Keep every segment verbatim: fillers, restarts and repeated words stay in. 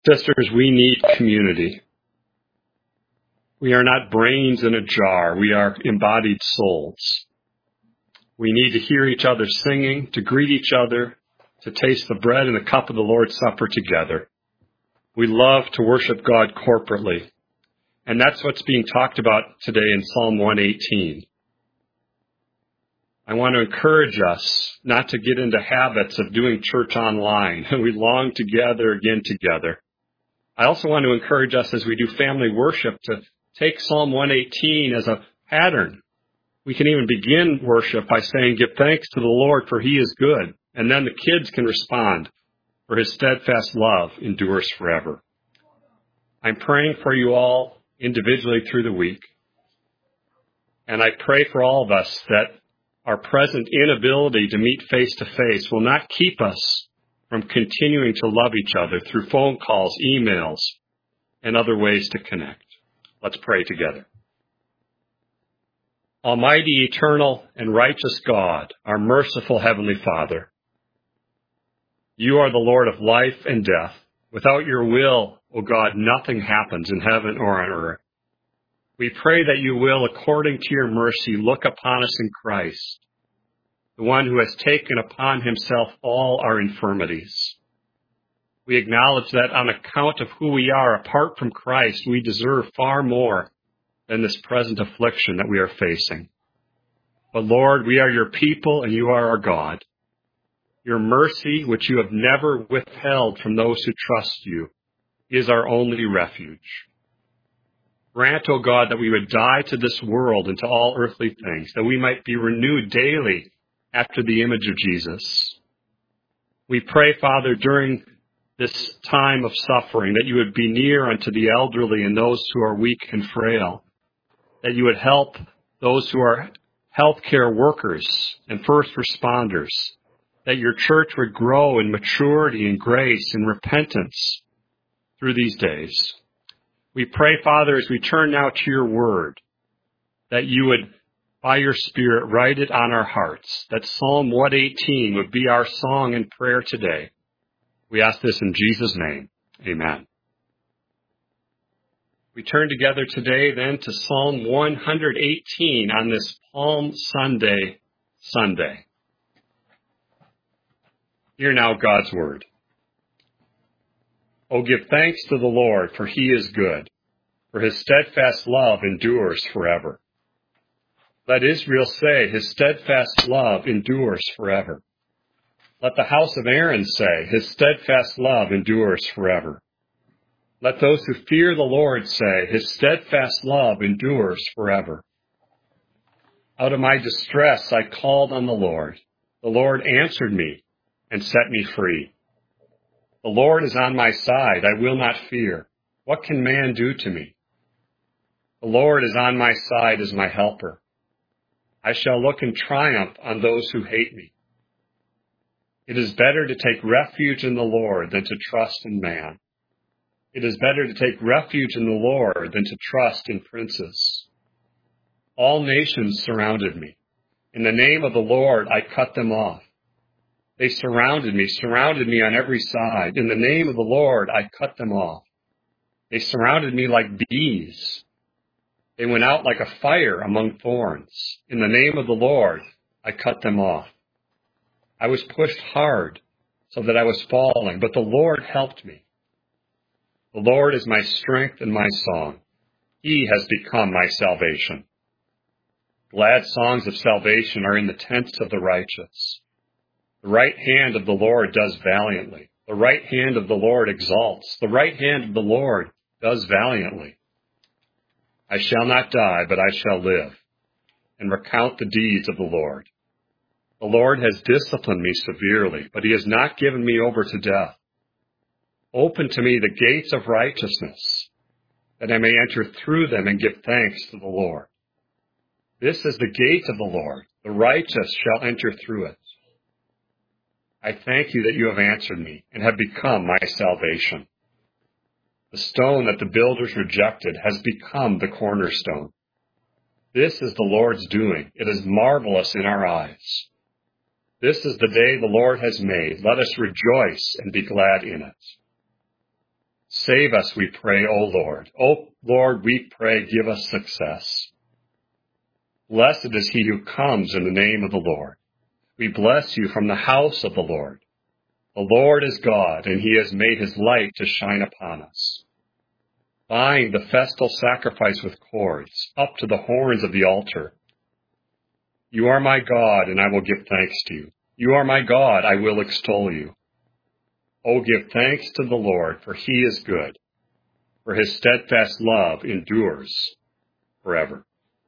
Sisters, we need community. We are not brains in a jar. We are embodied souls. We need to hear each other singing, to greet each other, to taste the bread and the cup of the Lord's Supper together. We love to worship God corporately. And that's what's being talked about today in Psalm one eighteen. I want to encourage us not to get into habits of doing church online. We long to gather again together. I also want to encourage us as we do family worship to take Psalm one eighteen as a pattern. We can even begin worship by saying, "Give thanks to the Lord, for he is good." And then the kids can respond, "For his steadfast love endures forever." I'm praying for you all individually through the week. And I pray for all of us that our present inability to meet face to face will not keep us from continuing to love each other through phone calls, emails, and other ways to connect. Let's pray together. Almighty, eternal, and righteous God, our merciful Heavenly Father, you are the Lord of life and death. Without your will, O God, nothing happens in heaven or on earth. We pray that you will, according to your mercy, look upon us in Christ, the one who has taken upon himself all our infirmities. We acknowledge that on account of who we are, apart from Christ, we deserve far more than this present affliction that we are facing. But Lord, we are your people and you are our God. Your mercy, which you have never withheld from those who trust you, is our only refuge. Grant, O God, that we would die to this world and to all earthly things, that we might be renewed daily after the image of Jesus. We pray, Father, during this time of suffering, that you would be near unto the elderly and those who are weak and frail, that you would help those who are healthcare workers and first responders, that your church would grow in maturity and grace and repentance through these days. We pray, Father, as we turn now to your word, that you would, by your Spirit, write it on our hearts, that Psalm one eighteen would be our song and prayer today. We ask this in Jesus' name. Amen. We turn together today then to Psalm one eighteen on this Palm Sunday, Sunday. Hear now God's word. Oh, give thanks to the Lord, for he is good, for his steadfast love endures forever. Let Israel say, his steadfast love endures forever. Let the house of Aaron say, his steadfast love endures forever. Let those who fear the Lord say, his steadfast love endures forever. Out of my distress I called on the Lord. The Lord answered me and set me free. The Lord is on my side. I will not fear. What can man do to me? The Lord is on my side as my helper. I shall look in triumph on those who hate me. It is better to take refuge in the Lord than to trust in man. It is better to take refuge in the Lord than to trust in princes. All nations surrounded me. In the name of the Lord, I cut them off. They surrounded me, surrounded me on every side. In the name of the Lord, I cut them off. They surrounded me like bees. They went out like a fire among thorns. In the name of the Lord, I cut them off. I was pushed hard so that I was falling, but the Lord helped me. The Lord is my strength and my song. He has become my salvation. Glad songs of salvation are in the tents of the righteous. The right hand of the Lord does valiantly. The right hand of the Lord exalts. The right hand of the Lord does valiantly. I shall not die, but I shall live, and recount the deeds of the Lord. The Lord has disciplined me severely, but he has not given me over to death. Open to me the gates of righteousness, that I may enter through them and give thanks to the Lord. This is the gate of the Lord. The righteous shall enter through it. I thank you that you have answered me and have become my salvation. The stone that the builders rejected has become the cornerstone. This is the Lord's doing. It is marvelous in our eyes. This is the day the Lord has made. Let us rejoice and be glad in it. Save us, we pray, O Lord. O Lord, we pray, give us success. Blessed is he who comes in the name of the Lord. We bless you from the house of the Lord. The Lord is God, and he has made his light to shine upon us. Bind the festal sacrifice with cords up to the horns of the altar. You are my God, and I will give thanks to you. You are my God, I will extol you. Oh, give thanks to the Lord, for he is good, for his steadfast love endures forever.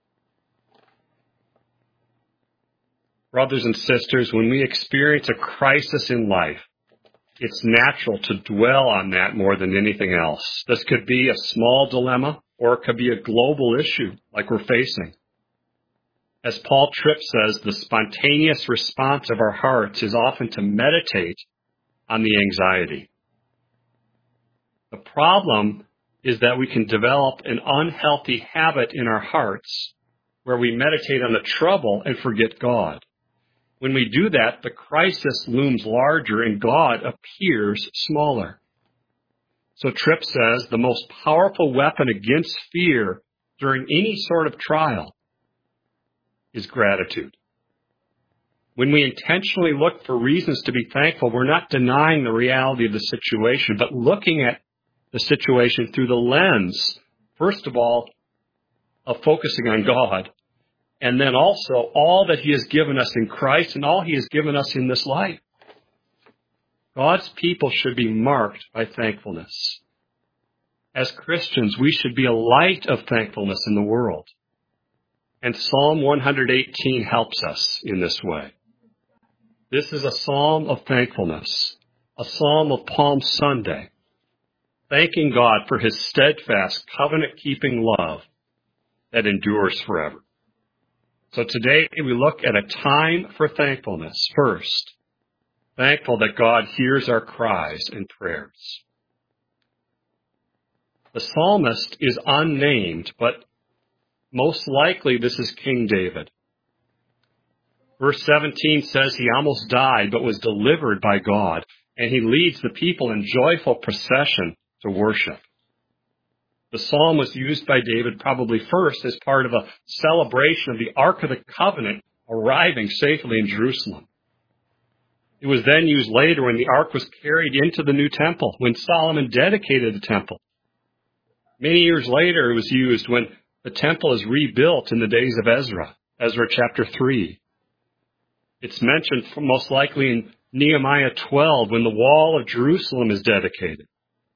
Brothers and sisters, when we experience a crisis in life, it's natural to dwell on that more than anything else. This could be a small dilemma, or it could be a global issue like we're facing. As Paul Tripp says, the spontaneous response of our hearts is often to meditate on the anxiety. The problem is that we can develop an unhealthy habit in our hearts where we meditate on the trouble and forget God. When we do that, the crisis looms larger and God appears smaller. So Tripp says the most powerful weapon against fear during any sort of trial is gratitude. When we intentionally look for reasons to be thankful, we're not denying the reality of the situation, but looking at the situation through the lens, first of all, of focusing on God, and then also all that he has given us in Christ and all he has given us in this life. God's people should be marked by thankfulness. As Christians, we should be a light of thankfulness in the world. And Psalm one eighteen helps us in this way. This is a psalm of thankfulness, a psalm of Palm Sunday, thanking God for his steadfast, covenant-keeping love that endures forever. So today we look at a time for thankfulness first, thankful that God hears our cries and prayers. The psalmist is unnamed, but most likely this is King David. Verse seventeen says he almost died, but was delivered by God, and he leads the people in joyful procession to worship. The psalm was used by David probably first as part of a celebration of the Ark of the Covenant arriving safely in Jerusalem. It was then used later when the Ark was carried into the new temple, when Solomon dedicated the temple. Many years later, it was used when the temple is rebuilt in the days of Ezra, Ezra chapter three. It's mentioned most likely in Nehemiah twelve when the wall of Jerusalem is dedicated.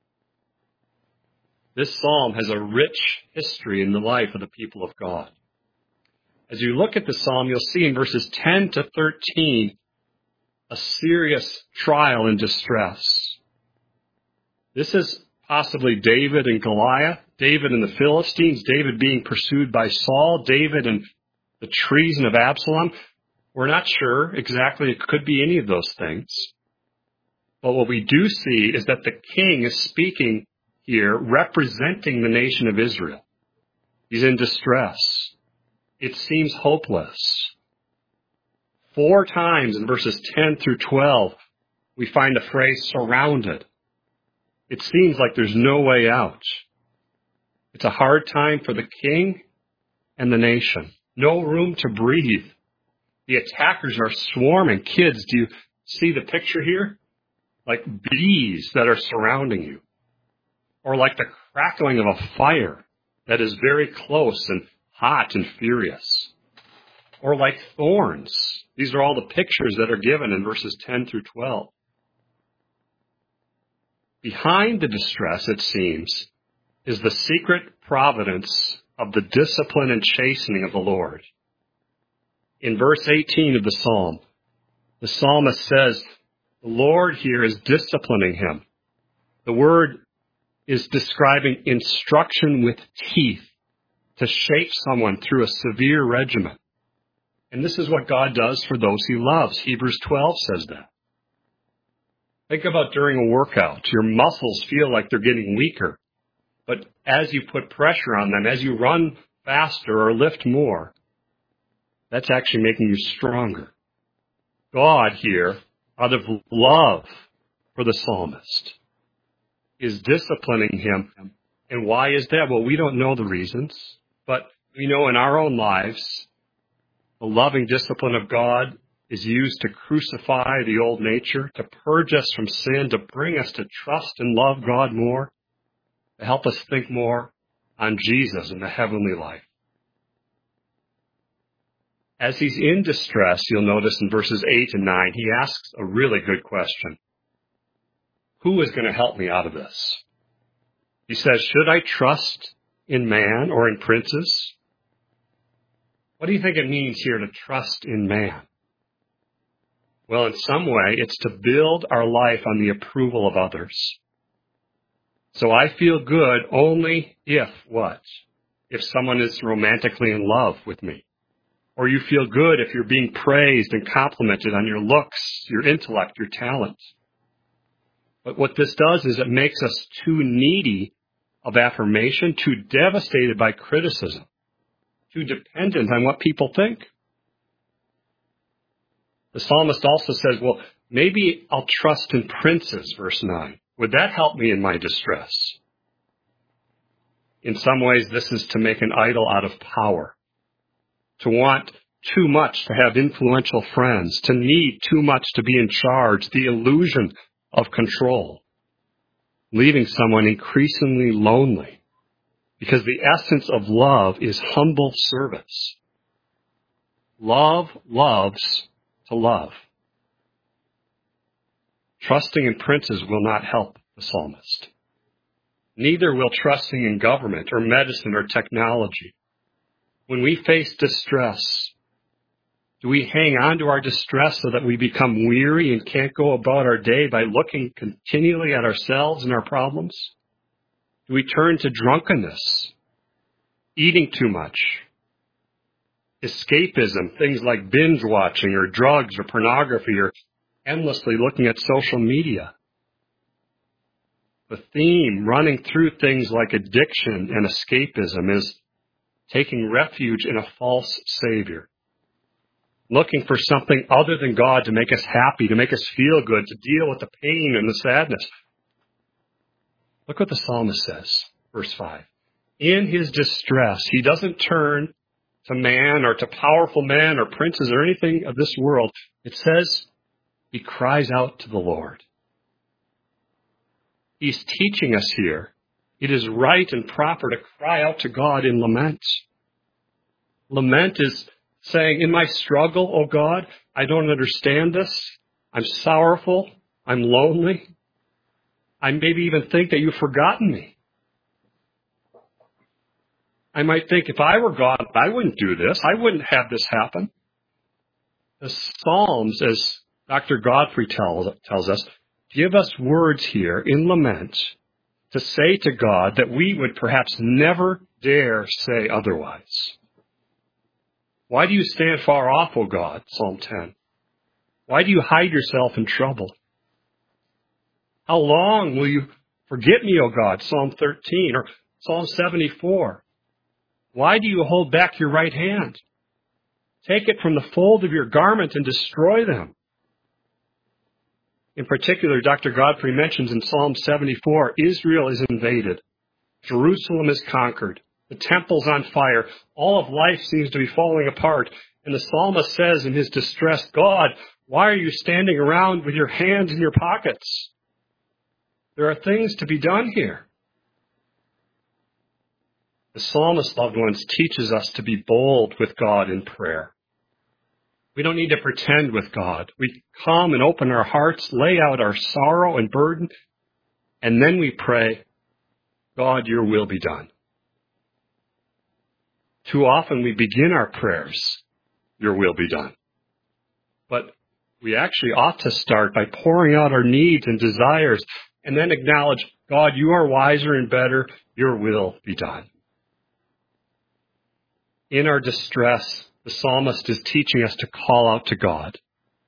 This psalm has a rich history in the life of the people of God. As you look at the psalm, you'll see in verses ten to thirteen a serious trial and distress. This is possibly David and Goliath, David and the Philistines, David being pursued by Saul, David and the treason of Absalom. We're not sure exactly. It could be any of those things. But what we do see is that the king is speaking here representing the nation of Israel. He's in distress. It seems hopeless. Four times in verses ten through twelve, we find the phrase surrounded. It seems like there's no way out. It's a hard time for the king and the nation. No room to breathe. The attackers are swarming. Kids, do you see the picture here? Like bees that are surrounding you. Or like the crackling of a fire that is very close and hot and furious. Or like thorns. These are all the pictures that are given in verses ten through twelve. Behind the distress, it seems, is the secret providence of the discipline and chastening of the Lord. In verse eighteen of the psalm, the psalmist says, the Lord here is disciplining him. The word is describing instruction with teeth to shape someone through a severe regimen. And this is what God does for those he loves. Hebrews twelve says that. Think about during a workout. Your muscles feel like they're getting weaker. But as you put pressure on them, as you run faster or lift more, that's actually making you stronger. God here, out of love for the psalmist, is disciplining him. And why is that? Well, we don't know the reasons, but we know in our own lives, the loving discipline of God is used to crucify the old nature, to purge us from sin, to bring us to trust and love God more, to help us think more on Jesus and the heavenly life. As he's in distress, you'll notice in verses eight and nine, he asks a really good question. Who is going to help me out of this? He says, should I trust in man or in princes? What do you think it means here to trust in man? Well, in some way, it's to build our life on the approval of others. So I feel good only if what? If someone is romantically in love with me. Or you feel good if you're being praised and complimented on your looks, your intellect, your talent. But what this does is it makes us too needy of affirmation, too devastated by criticism, too dependent on what people think. The psalmist also says, well, maybe I'll trust in princes, verse nine. Would that help me in my distress? In some ways, this is to make an idol out of power, to want too much to have influential friends, to need too much to be in charge, the illusion of control, leaving someone increasingly lonely, because the essence of love is humble service. Love loves to love. Trusting in princes will not help the psalmist. Neither will trusting in government or medicine or technology. When we face distress, do we hang on to our distress so that we become weary and can't go about our day by looking continually at ourselves and our problems? Do we turn to drunkenness, eating too much, escapism, things like binge watching or drugs or pornography or endlessly looking at social media? The theme running through things like addiction and escapism is taking refuge in a false savior, looking for something other than God to make us happy, to make us feel good, to deal with the pain and the sadness. Look what the psalmist says, verse five. In his distress, he doesn't turn to man or to powerful men or princes or anything of this world. It says he cries out to the Lord. He's teaching us here. It is right and proper to cry out to God in lament. Lament is saying, in my struggle, oh God, I don't understand this. I'm sorrowful. I'm lonely. I maybe even think that you've forgotten me. I might think if I were God, I wouldn't do this. I wouldn't have this happen. The Psalms, as Doctor Godfrey tells, tells us, give us words here in lament to say to God that we would perhaps never dare say otherwise. Why do you stand far off, O God? Psalm ten. Why do you hide yourself in trouble? How long will you forget me, O God? Psalm thirteen or Psalm seventy-four. Why do you hold back your right hand? Take it from the fold of your garment and destroy them. In particular, Doctor Godfrey mentions in Psalm seventy-four, Israel is invaded. Jerusalem is conquered. The temple's on fire. All of life seems to be falling apart. And the psalmist says in his distress, God, why are you standing around with your hands in your pockets? There are things to be done here. The psalmist, loved ones, teaches us to be bold with God in prayer. We don't need to pretend with God. We come and open our hearts, lay out our sorrow and burden, and then we pray, God, your will be done. Too often we begin our prayers, your will be done. But we actually ought to start by pouring out our needs and desires and then acknowledge, God, you are wiser and better, your will be done. In our distress, the psalmist is teaching us to call out to God.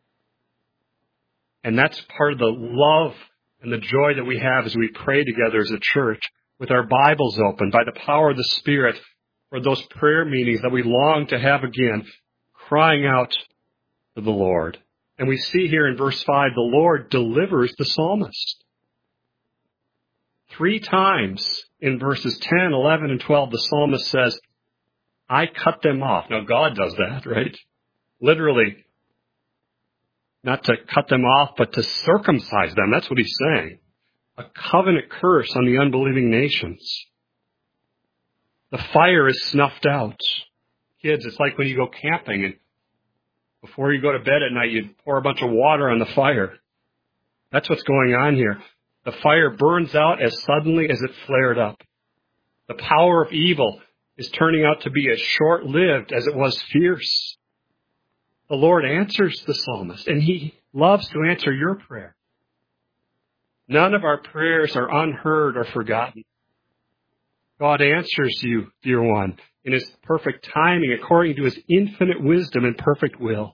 And that's part of the love and the joy that we have as we pray together as a church with our Bibles open by the power of the Spirit for those prayer meetings that we long to have again, crying out to the Lord. And we see here in verse five, the Lord delivers the psalmist. Three times in verses ten, eleven, and twelve, the psalmist says, I cut them off. Now, God does that, right? Literally, not to cut them off, but to circumcise them. That's what he's saying. A covenant curse on the unbelieving nations. The fire is snuffed out. Kids, it's like when you go camping and before you go to bed at night, you pour a bunch of water on the fire. That's what's going on here. The fire burns out as suddenly as it flared up. The power of evil is turning out to be as short-lived as it was fierce. The Lord answers the psalmist, and he loves to answer your prayer. None of our prayers are unheard or forgotten. God answers you, dear one, in his perfect timing, according to his infinite wisdom and perfect will.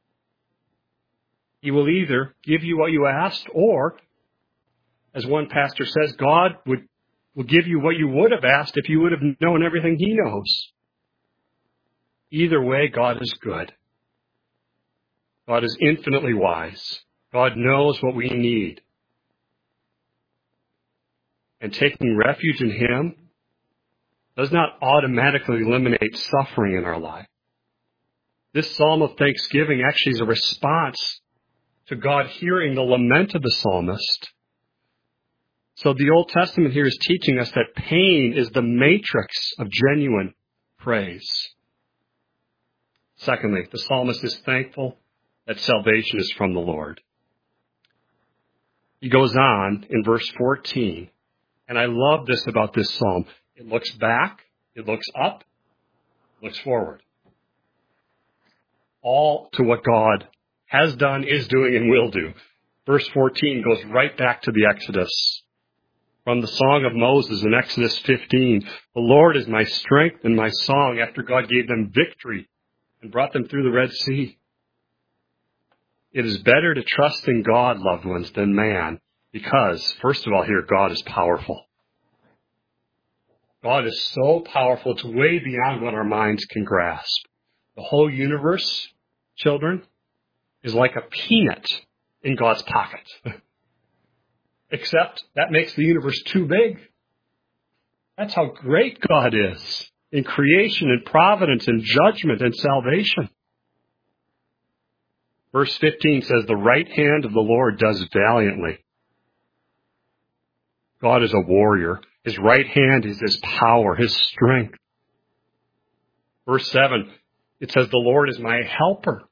He will either give you what you asked, or, as one pastor says, God would, will give you what you would have asked if you would have known everything he knows. Either way, God is good. God is infinitely wise. God knows what we need. And taking refuge in him does not automatically eliminate suffering in our life. This psalm of thanksgiving actually is a response to God hearing the lament of the psalmist. So the Old Testament here is teaching us that pain is the matrix of genuine praise. Secondly, the psalmist is thankful that salvation is from the Lord. He goes on in verse fourteen, and I love this about this psalm. It looks back, it looks up, it looks forward. All to what God has done, is doing, and will do. Verse fourteen goes right back to the Exodus. From the song of Moses in Exodus fifteen, the Lord is my strength and my song, after God gave them victory and brought them through the Red Sea. It is better to trust in God, loved ones, than man, because, first of all, here, God is powerful. God is so powerful, it's way beyond what our minds can grasp. The whole universe, children, is like a peanut in God's pocket. Except that makes the universe too big. That's how great God is in creation and providence and judgment and salvation. Verse fifteen says, the right hand of the Lord does valiantly. God is a warrior. His right hand is his power, his strength. Verse seven, it says, the Lord is my helper.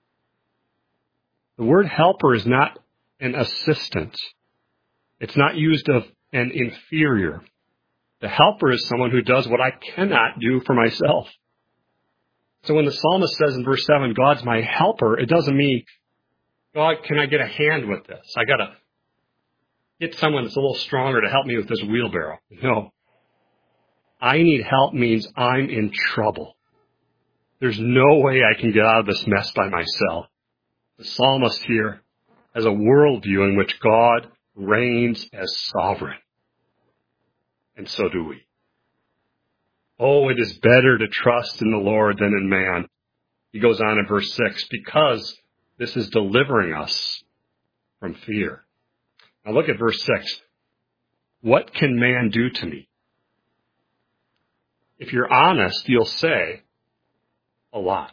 The word helper is not an assistant. It's not used of an inferior. The helper is someone who does what I cannot do for myself. So when the psalmist says in verse seven, God's my helper, it doesn't mean, God, can I get a hand with this? I got to get someone that's a little stronger to help me with this wheelbarrow. No. I need help means I'm in trouble. There's no way I can get out of this mess by myself. The psalmist here has a worldview in which God reigns as sovereign. And so do we. Oh, it is better to trust in the Lord than in man. He goes on in verse six, because this is delivering us from fear. Now look at verse six. What can man do to me? If you're honest, you'll say a lot.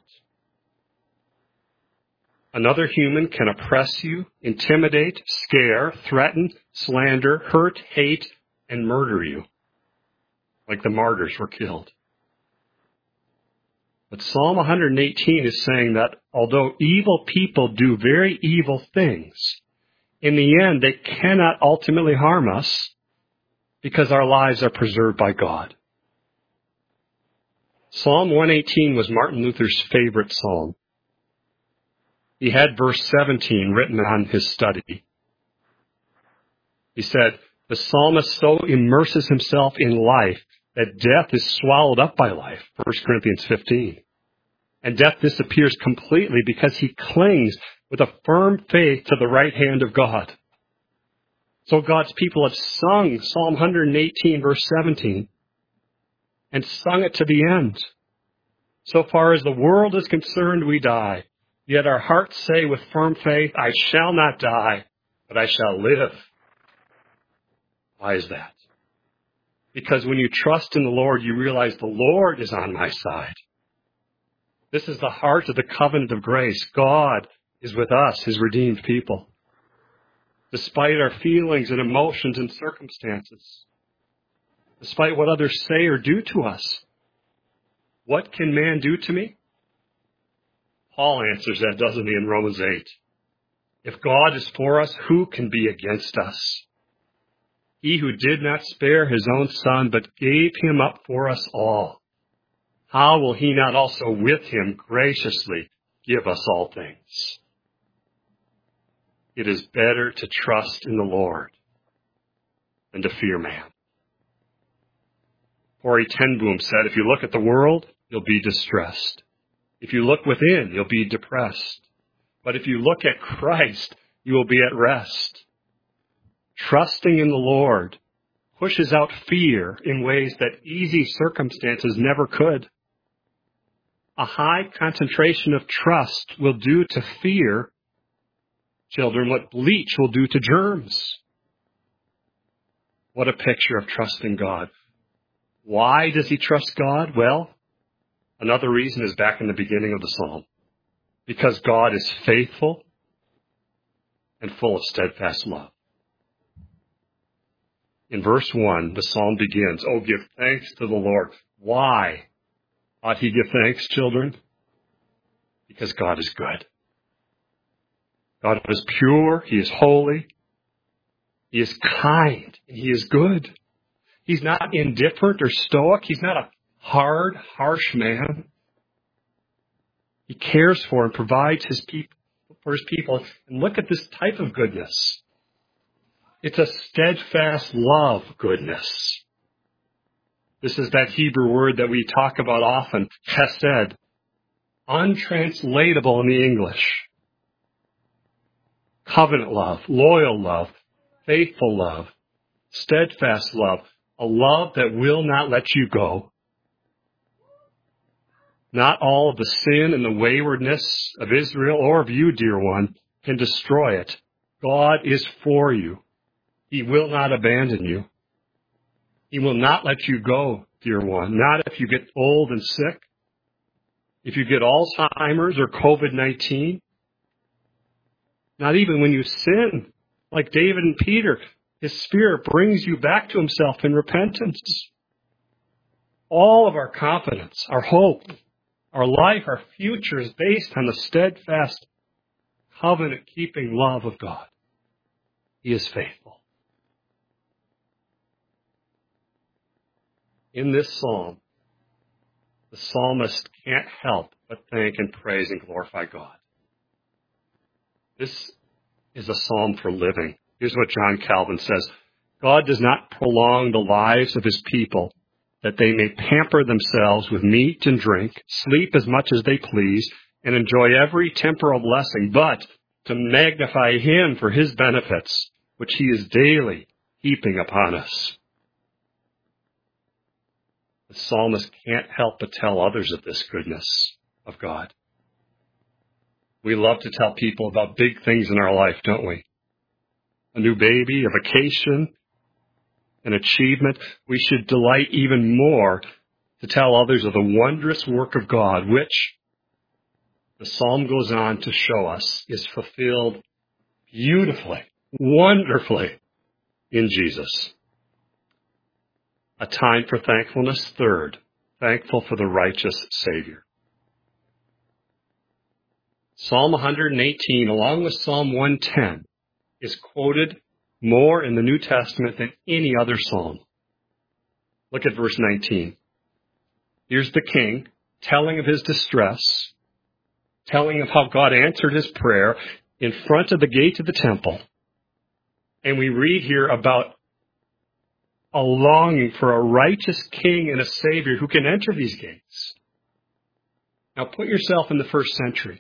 Another human can oppress you, intimidate, scare, threaten, slander, hurt, hate, and murder you, like the martyrs were killed. But Psalm one eighteen is saying that although evil people do very evil things, in the end they cannot ultimately harm us because our lives are preserved by God. Psalm one eighteen was Martin Luther's favorite psalm. He had verse seventeen written on his study. He said, the psalmist so immerses himself in life that death is swallowed up by life, First Corinthians fifteen. And death disappears completely because he clings with a firm faith to the right hand of God. So God's people have sung Psalm one eighteen, verse seventeen, and sung it to the end. So far as the world is concerned, we die. Yet our hearts say with firm faith, I shall not die, but I shall live. Why is that? Because when you trust in the Lord, you realize the Lord is on my side. This is the heart of the covenant of grace. God is with us, his redeemed people. Despite our feelings and emotions and circumstances, despite what others say or do to us, what can man do to me? Paul answers that, doesn't he, in Romans eight? If God is for us, who can be against us? He who did not spare his own son, but gave him up for us all, how will he not also with him graciously give us all things? It is better to trust in the Lord than to fear man. Corrie ten Boom said, if you look at the world, you'll be distressed. If you look within, you'll be depressed. But if you look at Christ, you will be at rest. Trusting in the Lord pushes out fear in ways that easy circumstances never could. A high concentration of trust will do to fear, children, what bleach will do to germs. What a picture of trusting God. Why does he trust God? Well, another reason is back in the beginning of the psalm. Because God is faithful and full of steadfast love. In verse one, the psalm begins, oh, give thanks to the Lord. Why ought he give thanks, children? Because God is good. God is pure. He is holy. He is kind. And he is good. He's not indifferent or stoic. He's not a hard, harsh man. He cares for and provides his people, for his people. And look at this type of goodness. It's a steadfast love goodness. This is that Hebrew word that we talk about often, chesed, untranslatable in the English. Covenant love, loyal love, faithful love, steadfast love, a love that will not let you go. Not all of the sin and the waywardness of Israel or of you, dear one, can destroy it. God is for you. He will not abandon you. He will not let you go, dear one. Not if you get old and sick. If you get Alzheimer's or covid nineteen. Not even when you sin, like David and Peter. His Spirit brings you back to himself in repentance. All of our confidence, our hope, our life, our future is based on the steadfast, covenant-keeping love of God. He is faithful. In this psalm, the psalmist can't help but thank and praise and glorify God. This is a psalm for living. Here's what John Calvin says. God does not prolong the lives of his people that they may pamper themselves with meat and drink, sleep as much as they please, and enjoy every temporal blessing, but to magnify him for his benefits, which he is daily heaping upon us. The psalmist can't help but tell others of this goodness of God. We love to tell people about big things in our life, don't we? A new baby, a vacation, an achievement. We should delight even more to tell others of the wondrous work of God, which the psalm goes on to show us is fulfilled beautifully, wonderfully in Jesus. A time for thankfulness. Third, thankful for the righteous Savior. Psalm one eighteen, along with Psalm one ten, is quoted more in the New Testament than any other psalm. Look at verse nineteen. Here's the king telling of his distress, telling of how God answered his prayer in front of the gate of the temple. And we read here about a longing for a righteous king and a savior who can enter these gates. Now put yourself in the first century.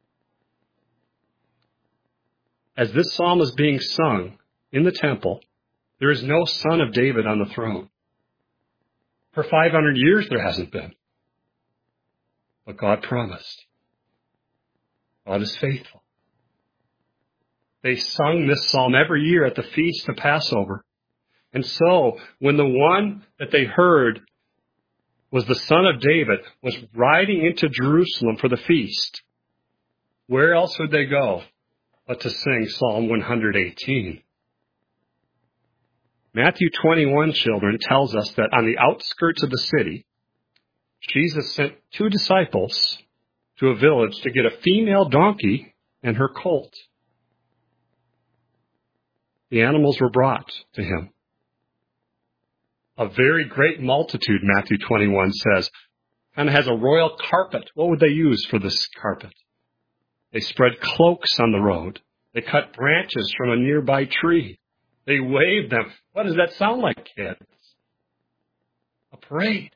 As this psalm is being sung in the temple, there is no son of David on the throne. For five hundred years there hasn't been. But God promised. God is faithful. They sung this psalm every year at the feast of Passover. And so, when the one that they heard was the Son of David, was riding into Jerusalem for the feast, where else would they go but to sing Psalm one eighteen? Matthew twenty-one, children, tells us that on the outskirts of the city, Jesus sent two disciples to a village to get a female donkey and her colt. The animals were brought to him. A very great multitude, Matthew twenty-one says, kind of has a royal carpet. What would they use for this carpet? They spread cloaks on the road. They cut branches from a nearby tree. They waved them. What does that sound like, kids? A parade.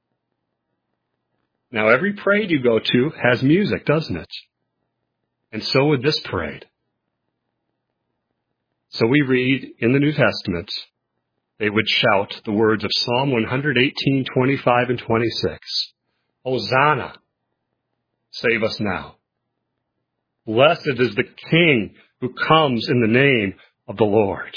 Now, every parade you go to has music, doesn't it? And so would this parade. So we read in the New Testament, they would shout the words of Psalm one eighteen, twenty-five and twenty-six. Hosanna, save us now. Blessed is the King who comes in the name of the Lord.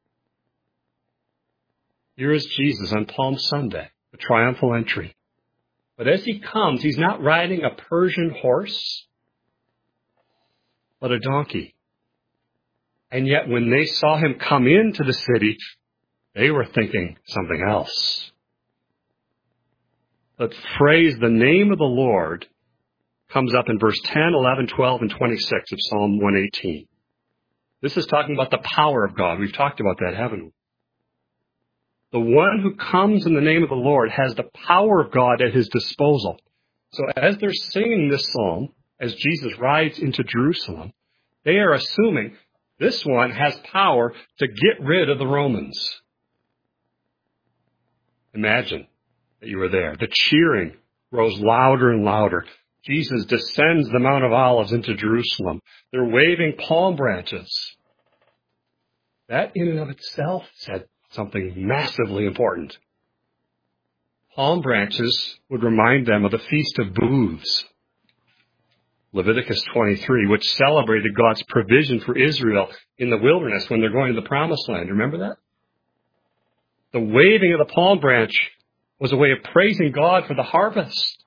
Here is Jesus on Palm Sunday, the triumphal entry. But as he comes, he's not riding a Persian horse, but a donkey. And yet when they saw him come into the city, they were thinking something else. The phrase, the name of the Lord, comes up in verse ten, eleven, twelve, and twenty-six of Psalm one eighteen. This is talking about the power of God. We've talked about that, haven't we? The one who comes in the name of the Lord has the power of God at his disposal. So as they're singing this psalm, as Jesus rides into Jerusalem, they are assuming this one has power to get rid of the Romans. Imagine that you were there. The cheering grows louder and louder. Jesus descends the Mount of Olives into Jerusalem. They're waving palm branches. That in and of itself said something massively important. Palm branches would remind them of the Feast of Booths, Leviticus twenty-three, which celebrated God's provision for Israel in the wilderness when they're going to the Promised Land. Remember that? The waving of the palm branch was a way of praising God for the harvest.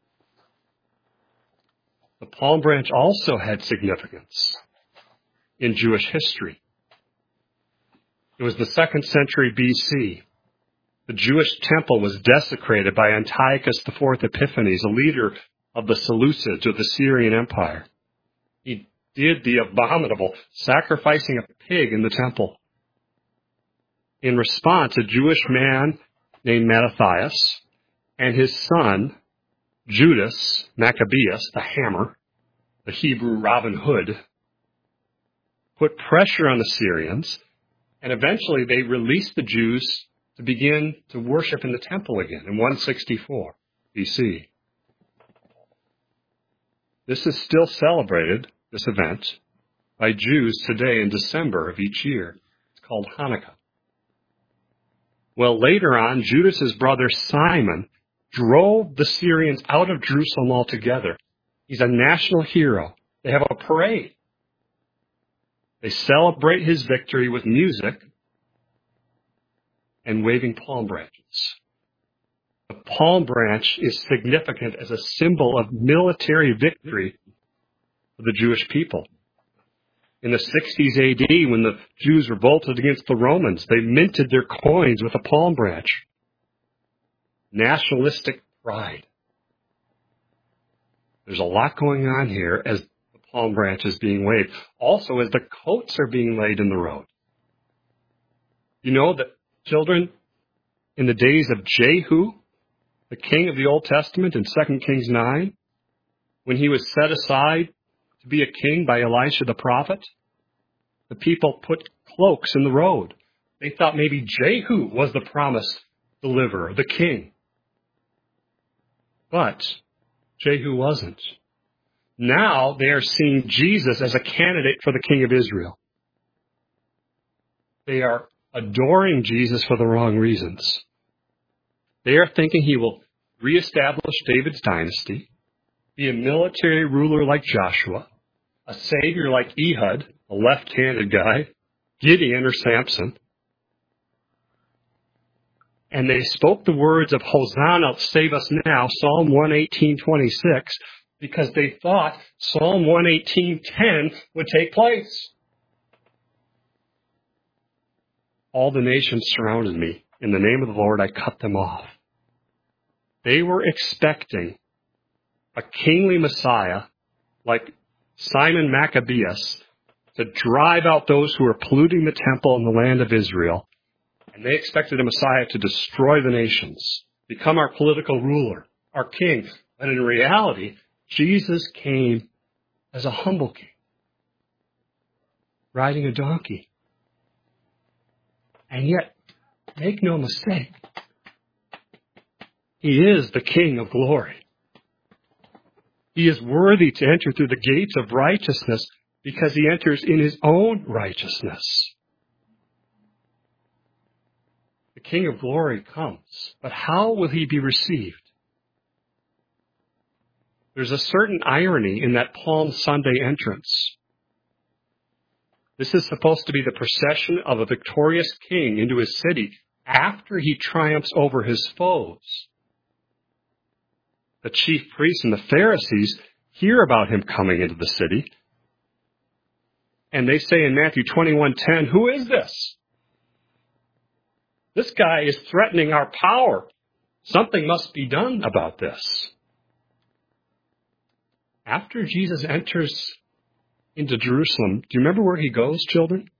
The palm branch also had significance in Jewish history. It was the second century B C. The Jewish temple was desecrated by Antiochus the Fourth Epiphanes, a leader of the Seleucids or the Syrian Empire. He did the abominable, sacrificing a pig in the temple. In response, a Jewish man named Mattathias and his son, Judas Maccabeus, the hammer, the Hebrew Robin Hood, put pressure on the Syrians, and eventually they released the Jews to begin to worship in the temple again in one sixty-four B C. This is still celebrated, this event, by Jews today in December of each year. It's called Hanukkah. Well, later on, Judas's brother Simon drove the Syrians out of Jerusalem altogether. He's a national hero. They have a parade. They celebrate his victory with music and waving palm branches. The palm branch is significant as a symbol of military victory for the Jewish people. In the sixties A D, when the Jews revolted against the Romans, they minted their coins with a palm branch. Nationalistic pride. There's a lot going on here as the palm branch is being waved. Also, as the coats are being laid in the road. You know that, children, in the days of Jehu, the king of the Old Testament in Second Kings nine, when he was set aside to be a king by Elisha the prophet, the people put cloaks in the road. They thought maybe Jehu was the promised deliverer, the king. But Jehu wasn't. Now they are seeing Jesus as a candidate for the king of Israel. They are adoring Jesus for the wrong reasons. They are thinking he will reestablish David's dynasty, be a military ruler like Joshua, a savior like Ehud, a left-handed guy, Gideon or Samson. And they spoke the words of Hosanna, save us now, Psalm one eighteen twenty-six, because they thought Psalm one eighteen ten would take place. All the nations surrounded me. In the name of the Lord, I cut them off. They were expecting a kingly Messiah like Simon Maccabeus to drive out those who were polluting the temple in the land of Israel. And they expected a Messiah to destroy the nations, become our political ruler, our king. But in reality, Jesus came as a humble king, riding a donkey. And yet, make no mistake, he is the King of glory. He is worthy to enter through the gates of righteousness because he enters in his own righteousness. The King of glory comes, but how will he be received? There's a certain irony in that Palm Sunday entrance. This is supposed to be the procession of a victorious king into his city after he triumphs over his foes. The chief priests and the Pharisees hear about him coming into the city, and they say in Matthew twenty-one ten, "Who is this? This guy is threatening our power. Something must be done about this." After Jesus enters into Jerusalem, do you remember where he goes, children?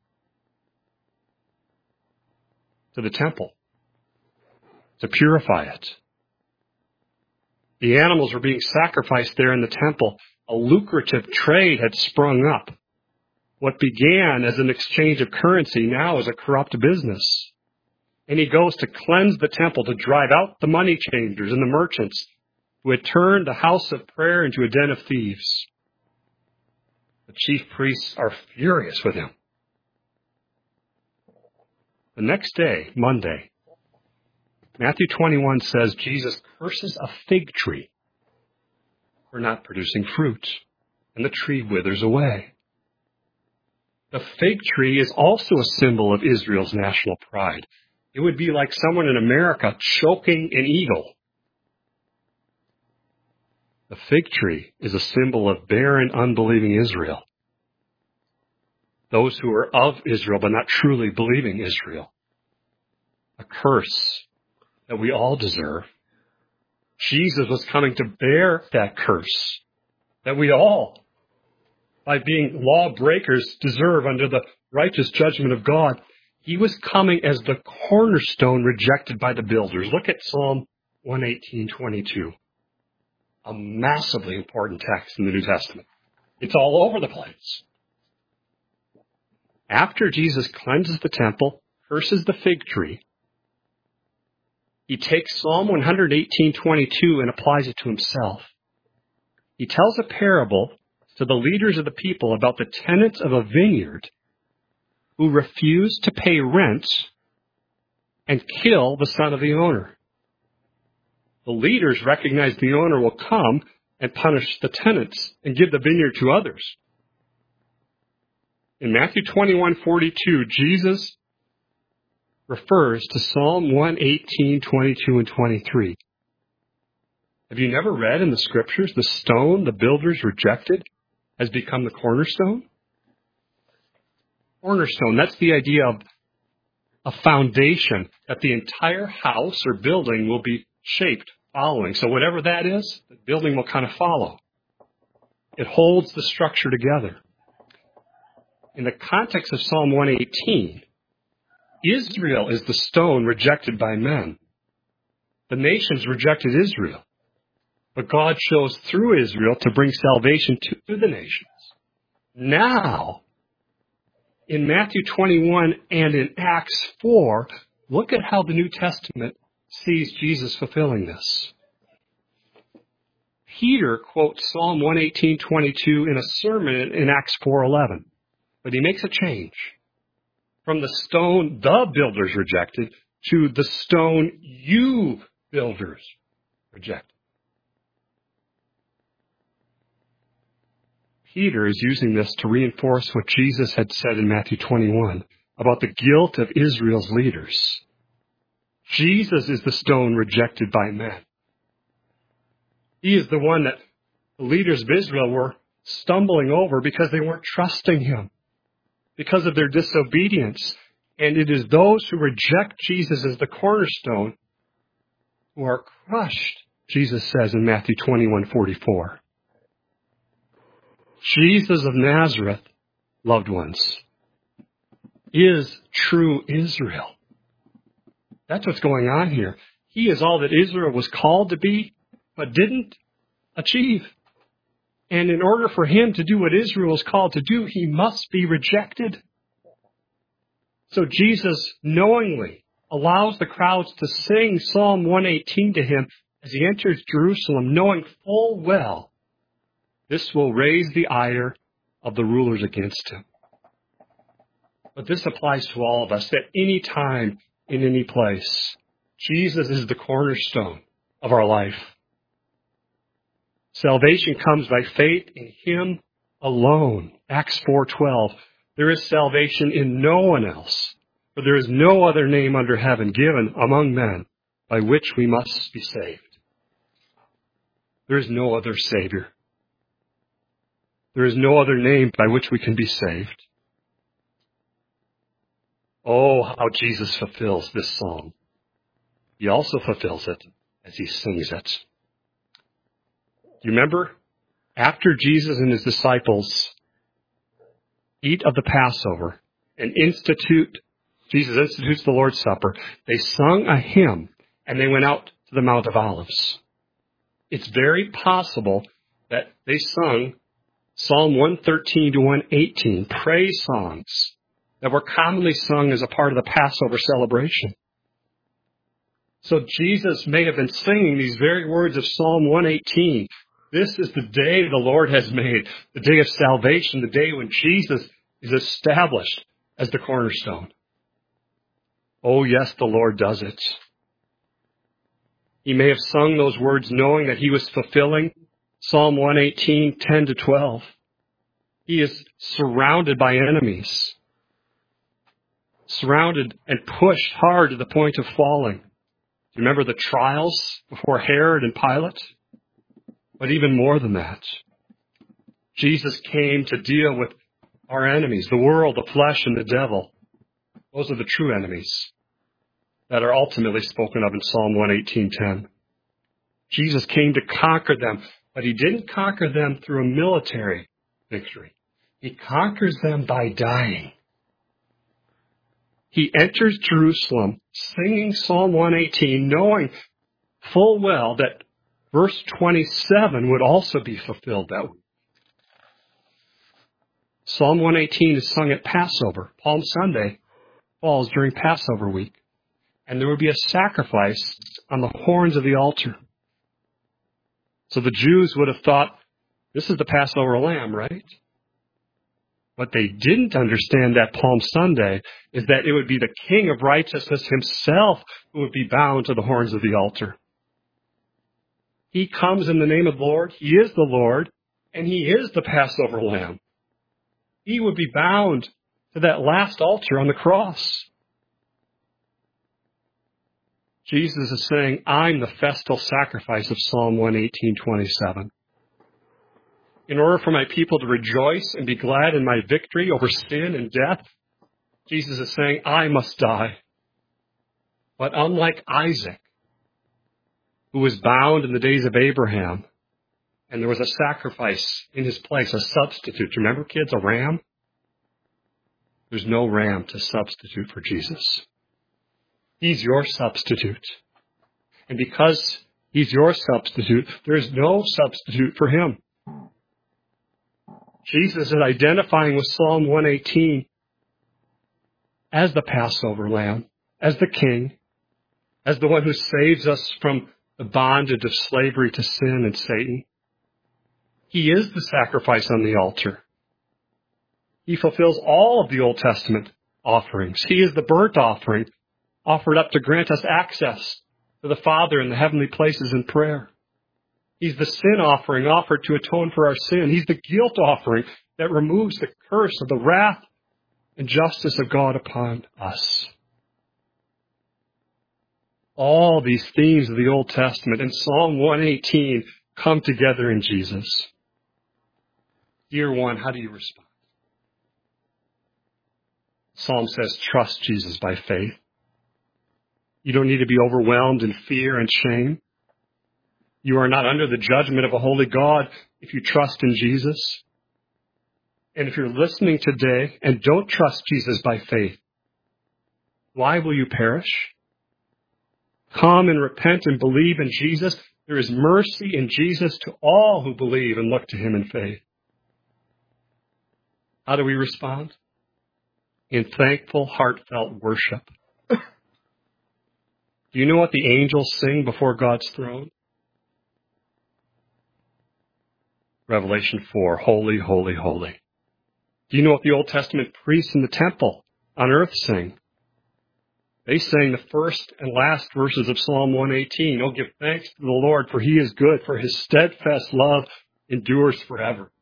To the temple, to purify it. The animals were being sacrificed there in the temple. A lucrative trade had sprung up. What began as an exchange of currency now is a corrupt business. And he goes to cleanse the temple, to drive out the money changers and the merchants who had turned the house of prayer into a den of thieves. The chief priests are furious with him. The next day, Monday, Matthew twenty-one says Jesus curses a fig tree for not producing fruit, and the tree withers away. The fig tree is also a symbol of Israel's national pride. It would be like someone in America choking an eagle. The fig tree is a symbol of barren, unbelieving Israel. Those who are of Israel but not truly believing Israel. A curse that we all deserve. Jesus was coming to bear that curse that we all, by being lawbreakers, deserve under the righteous judgment of God. He was coming as the cornerstone rejected by the builders. Look at Psalm one eighteen twenty-two. A massively important text in the New Testament. It's all over the place. After Jesus cleanses the temple, curses the fig tree, he takes Psalm one eighteen twenty-two and applies it to himself. He tells a parable to the leaders of the people about the tenants of a vineyard who refuse to pay rent and kill the son of the owner. The leaders recognize the owner will come and punish the tenants and give the vineyard to others. In Matthew twenty-one forty-two, Jesus refers to Psalm one eighteen twenty-two and twenty-three. Have you never read in the scriptures, the stone the builders rejected has become the cornerstone? Cornerstone, that's the idea of a foundation that the entire house or building will be shaped following. So whatever that is, the building will kind of follow. It holds the structure together. In the context of Psalm one eighteen, Israel is the stone rejected by men. The nations rejected Israel. But God chose through Israel to bring salvation to the nations. Now, in Matthew twenty-one and in Acts four, look at how the New Testament sees Jesus fulfilling this. Peter quotes Psalm one eighteen twenty-two in a sermon in Acts four eleven. But he makes a change from the stone the builders rejected to the stone you builders rejected. Peter is using this to reinforce what Jesus had said in Matthew twenty-one about the guilt of Israel's leaders. Jesus is the stone rejected by men. He is the one that the leaders of Israel were stumbling over because they weren't trusting him, because of their disobedience. And it is those who reject Jesus as the cornerstone who are crushed, Jesus says in Matthew twenty-one forty-four. Jesus of Nazareth, loved ones, is true Israel. That's what's going on here. He is all that Israel was called to be, but didn't achieve. And in order for him to do what Israel is called to do, he must be rejected. So Jesus knowingly allows the crowds to sing Psalm one eighteen to him as he enters Jerusalem, knowing full well this will raise the ire of the rulers against him. But this applies to all of us at any time, in any place. Jesus is the cornerstone of our life. Salvation comes by faith in him alone. Acts four twelve. There is salvation in no one else, for there is no other name under heaven given among men by which we must be saved. There is no other Savior. There is no other name by which we can be saved. Oh, how Jesus fulfills this psalm. He also fulfills it as he sings it. You remember, after Jesus and his disciples eat of the Passover and institute, Jesus institutes the Lord's Supper, they sung a hymn and they went out to the Mount of Olives. It's very possible that they sung Psalm one thirteen to one eighteen, praise songs that were commonly sung as a part of the Passover celebration. So Jesus may have been singing these very words of Psalm one eighteen. This is the day the Lord has made, the day of salvation, the day when Jesus is established as the cornerstone. Oh, yes, the Lord does it. He may have sung those words knowing that he was fulfilling Psalm one eighteen, ten to twelve. He is surrounded by enemies, surrounded and pushed hard to the point of falling. Do you remember the trials before Herod and Pilate? But even more than that, Jesus came to deal with our enemies, the world, the flesh, and the devil. Those are the true enemies that are ultimately spoken of in Psalm one eighteen ten. Jesus came to conquer them, but he didn't conquer them through a military victory. He conquers them by dying. He enters Jerusalem singing Psalm one eighteen, knowing full well that verse twenty-seven would also be fulfilled that week. Psalm one eighteen is sung at Passover. Palm Sunday falls during Passover week. And there would be a sacrifice on the horns of the altar. So the Jews would have thought, this is the Passover lamb, right? What they didn't understand that Palm Sunday is that it would be the King of righteousness himself who would be bound to the horns of the altar. He comes in the name of the Lord. He is the Lord, and he is the Passover lamb. He would be bound to that last altar on the cross. Jesus is saying, I'm the festal sacrifice of Psalm one eighteen twenty-seven. In order for my people to rejoice and be glad in my victory over sin and death, Jesus is saying, I must die. But unlike Isaac, who was bound in the days of Abraham, and there was a sacrifice in his place, a substitute. Remember, kids, a ram? There's no ram to substitute for Jesus. He's your substitute. And because he's your substitute, there is no substitute for him. Jesus is identifying with Psalm one eighteen as the Passover lamb, as the King, as the one who saves us from the bondage of slavery to sin and Satan. He is the sacrifice on the altar. He fulfills all of the Old Testament offerings. He is the burnt offering offered up to grant us access to the Father in the heavenly places in prayer. He's the sin offering offered to atone for our sin. He's the guilt offering that removes the curse of the wrath and justice of God upon us. All these themes of the Old Testament and Psalm one eighteen come together in Jesus. Dear one, how do you respond? Psalm says, trust Jesus by faith. You don't need to be overwhelmed in fear and shame. You are not under the judgment of a holy God if you trust in Jesus. And if you're listening today and don't trust Jesus by faith, why will you perish? Come and repent and believe in Jesus. There is mercy in Jesus to all who believe and look to him in faith. How do we respond? In thankful, heartfelt worship. Do you know what the angels sing before God's throne? Revelation four, holy, holy, holy. Do you know what the Old Testament priests in the temple on earth sing? They sang the first and last verses of Psalm one eighteen. Oh, give thanks to the Lord, for he is good, for his steadfast love endures forever.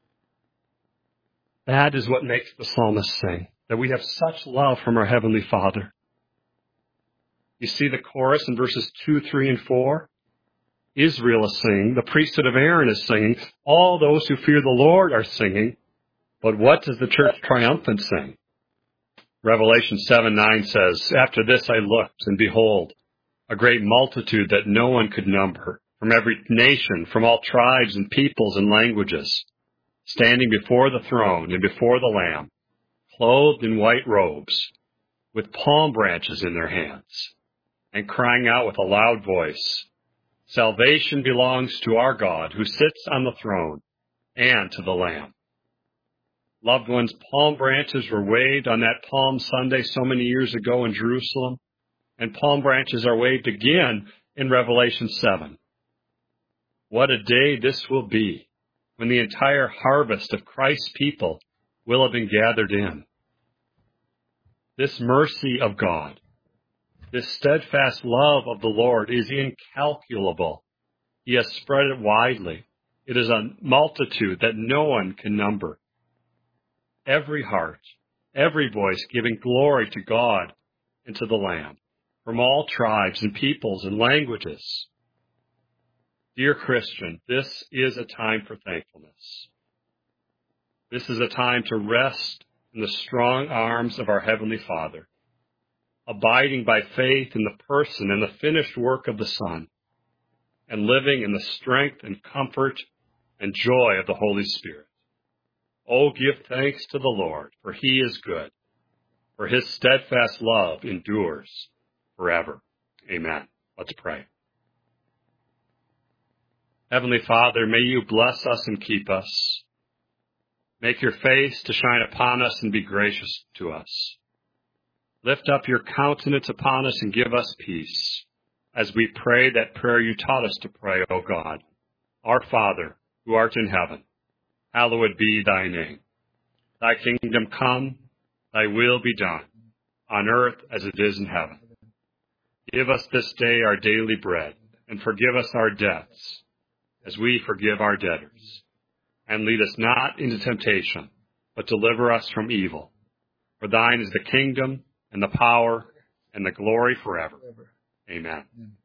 That is what makes the psalmist sing, that we have such love from our Heavenly Father. You see the chorus in verses two, three, and four? Israel is singing, the priesthood of Aaron is singing, all those who fear the Lord are singing. But what does the church triumphant sing? Revelation seven nine says, after this I looked, and behold, a great multitude that no one could number, from every nation, from all tribes and peoples and languages, standing before the throne and before the Lamb, clothed in white robes, with palm branches in their hands, and crying out with a loud voice, salvation belongs to our God who sits on the throne and to the Lamb. Loved ones, palm branches were waved on that Palm Sunday so many years ago in Jerusalem, and palm branches are waved again in Revelation seven. What a day this will be when the entire harvest of Christ's people will have been gathered in. This mercy of God, this steadfast love of the Lord is incalculable. He has spread it widely. It is a multitude that no one can number. Every heart, every voice giving glory to God and to the Lamb, from all tribes and peoples and languages. Dear Christian, this is a time for thankfulness. This is a time to rest in the strong arms of our Heavenly Father, abiding by faith in the person and the finished work of the Son, and living in the strength and comfort and joy of the Holy Spirit. Oh, give thanks to the Lord, for he is good, for his steadfast love endures forever. Amen. Let's pray. Heavenly Father, may you bless us and keep us. Make your face to shine upon us and be gracious to us. Lift up your countenance upon us and give us peace, as we pray that prayer you taught us to pray, O God. Our Father, who art in heaven, hallowed be thy name. Thy kingdom come, thy will be done, on earth as it is in heaven. Give us this day our daily bread, and forgive us our debts, as we forgive our debtors. And lead us not into temptation, but deliver us from evil. For thine is the kingdom, and the power, and the glory forever. Amen.